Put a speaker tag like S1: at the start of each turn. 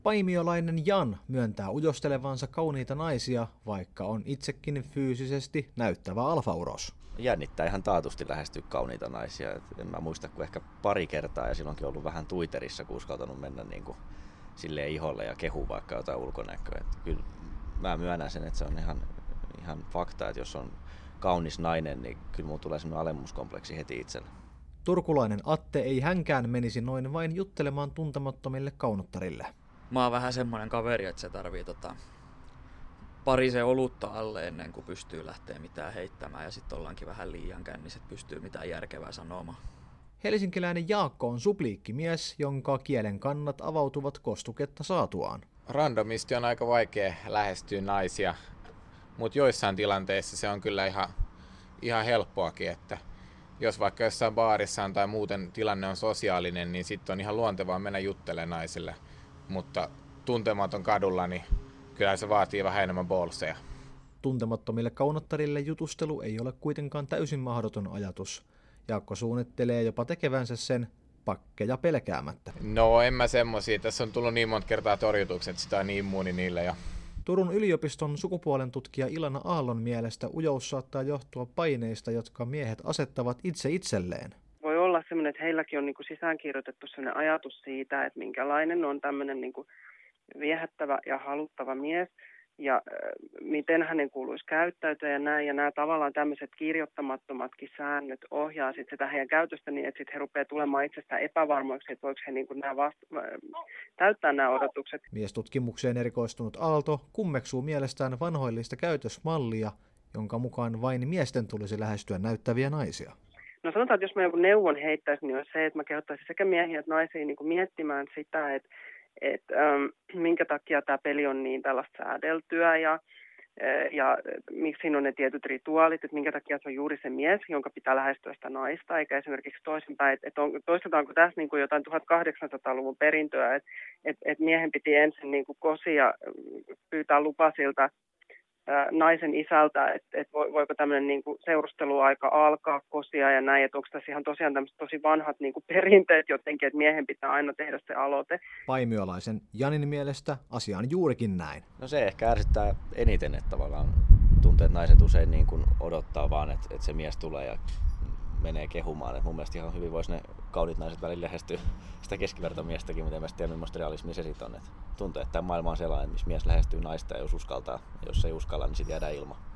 S1: Paimiolainen Jan myöntää ujostelevansa kauniita naisia, vaikka on itsekin fyysisesti näyttävä alfauros.
S2: Jännittää ihan taatusti lähestyä kauniita naisia. En mä muista kuin ehkä pari kertaa ja silloinkin ollut vähän Twitterissä, kun uskaltanut mennä niin kuin silleen iholle ja kehu vaikka jotain ulkonäköä. Että kyllä mä myönnän sen, että se on ihan fakta, että jos on kaunis nainen, niin kyllä mulla tulee semmoinen alemmuuskompleksi heti itsellä.
S1: Turkulainen Atte ei hänkään menisi noin vain juttelemaan tuntemattomille kaunottarille.
S3: Mä oon vähän semmoinen kaveri, että se tarvii parisen olutta alle ennen kuin pystyy lähteä mitään heittämään ja sitten ollaankin vähän liian känniset, pystyy mitään järkevää sanomaan.
S1: Helsinkiläinen Jaakko on supliikkimies, jonka kielen kannat avautuvat kostuketta saatuaan.
S4: Randomisti on aika vaikea lähestyä naisia, mutta joissain tilanteissa se on kyllä ihan helppoakin, että jos vaikka jossain baarissa on tai muuten tilanne on sosiaalinen, niin sitten on ihan luontevaa mennä juttelemaan naisille. Mutta tuntematon kadulla, niin kyllä se vaatii vähän enemmän bolseja.
S1: Tuntemattomille kaunottarille jutustelu ei ole kuitenkaan täysin mahdoton ajatus. Jaakko suunnittelee jopa tekevänsä sen pakkeja pelkäämättä.
S4: No en mä semmosia. Tässä on tullut niin monta kertaa torjutukset, että sitä on niin immuuni niille jo.
S1: Turun yliopiston sukupuolen tutkija Ilana Aallon mielestä ujous saattaa johtua paineista, jotka miehet asettavat itse itselleen.
S5: Voi olla semmoinen, että heilläkin on niinku sisäänkirjoitettu sellainen ajatus siitä, että minkälainen on tämmöinen niinku viehättävä ja haluttava mies ja miten hänen kuuluisi käyttäytyä ja näin. Ja nämä tavallaan tämmöiset kirjoittamattomatkin säännöt ohjaa sit sitä heidän käytöstä niin, että sitten he rupeaa tulemaan itsestään epävarmoiksi, että voiko he niinku täyttää nämä odotukset.
S1: Miestutkimukseen erikoistunut Aalto kummeksuu mielestään vanhoillista käytösmallia, jonka mukaan vain miesten tulisi lähestyä näyttäviä naisia.
S5: No sanotaan, että jos mä joku neuvon heittäisin, niin on se, että mä kehottaisin sekä miehiä että naisia niin kuin miettimään sitä, että minkä takia tämä peli on niin tällaista säädeltyä ja miksi siinä on ne tietyt rituaalit, että minkä takia se on juuri se mies, jonka pitää lähestyä sitä naista, eikä esimerkiksi toisinpäin, että toistetaanko tässä niin kuin jotain 1800-luvun perintöä, että miehen piti ensin niin kuin kosia pyytää lupa siltä naisen isältä, että voiko tämmöinen niin kuin seurusteluaika alkaa kosia ja näin, että onko tässä ihan tosiaan tämmöiset tosi vanhat niin kuin perinteet jotenkin, että miehen pitää aina tehdä se aloite.
S1: Paimiolaisen Janin mielestä asia on juurikin näin.
S2: No se ehkä ärsyttää eniten, että tavallaan tuntee, että naiset usein niin kuin odottaa vaan, että se mies tulee ja menee kehumaan. Et mun mielestä ihan hyvin voisi ne kauniit naiset välillä lähestyä sitä keskivertomiestäkin, mutta en mä tiedä, millaista realismia se sitten on. Et tuntuu, että tämä maailma on sellainen, missä mies lähestyy naista ja jos uskaltaa, jos ei uskalla, niin sitten jäädään ilman.